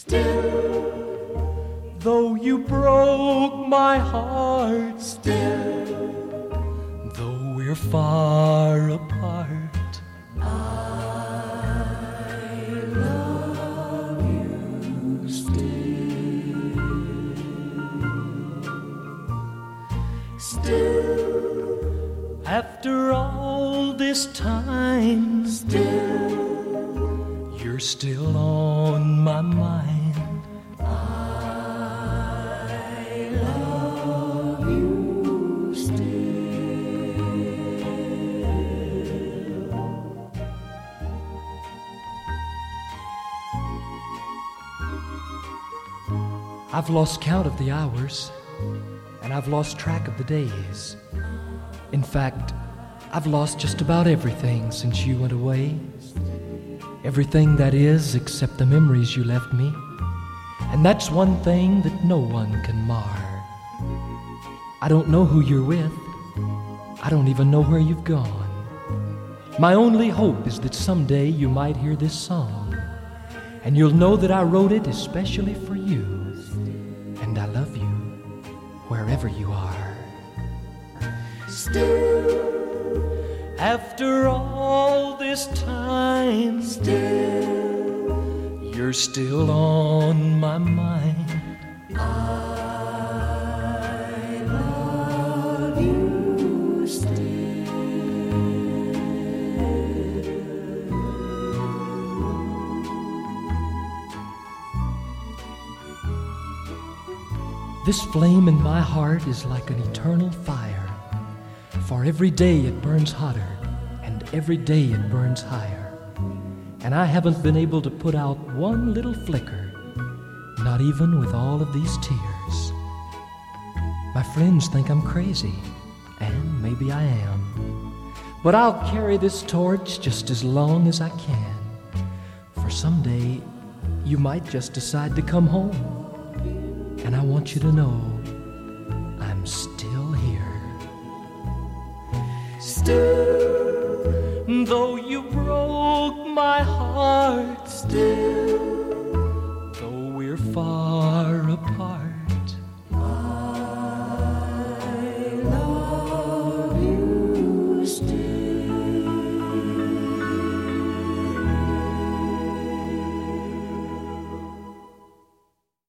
Though you broke my heart still, though we're far apart, I love you still. After all this time, still, you're still on my mind. I've lost count of the hours, and I've lost track of the days. In fact, I've lost just about everything since you went away. Everything, that is, except the memories you left me. And that's one thing that no one can mar. I don't know who you're with. I don't even know where you've gone. My only hope is that someday you might hear this song, and you'll know that I wrote it especially for you. And I love you wherever you are. Still, after all this time, still, you're still on my mind. I love you still. This flame in my heart is like an eternal fire, for every day it burns hotter, and every day it burns higher. And I haven't been able to put out one little flicker, not even with all of these tears. My friends think I'm crazy, and maybe I am, but I'll carry this torch just as long as I can, for someday you might just decide to come home. And I want you to know I'm still here. Still, though you broke my heart, still,